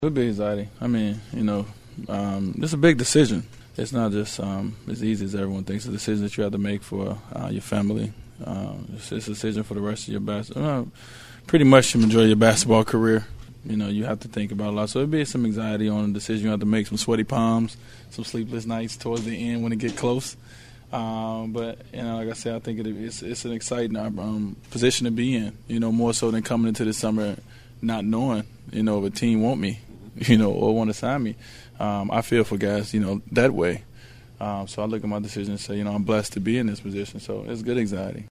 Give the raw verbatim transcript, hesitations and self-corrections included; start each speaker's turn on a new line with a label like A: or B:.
A: It'd be anxiety. I mean, you know, um, it's a big decision. It's not just um, as easy as everyone thinks. It's a decision that you have to make for uh, your family. Um, it's, it's a decision for the rest of your basketball. Uh, pretty much the majority of your basketball career. You know, you have to think about a lot. So it'd be some anxiety on the decision. You have to make some sweaty palms, some sleepless nights towards the end when it get close. Um, but, you know, like I said, I think it, it's, it's an exciting um, position to be in, you know, more so than coming into the summer not knowing, you know, if a team want me, you know, or want to sign me. Um, I feel for guys, you know, that way. Um, so I look at my decision and say, you know, I'm blessed to be in this position. So it's good anxiety.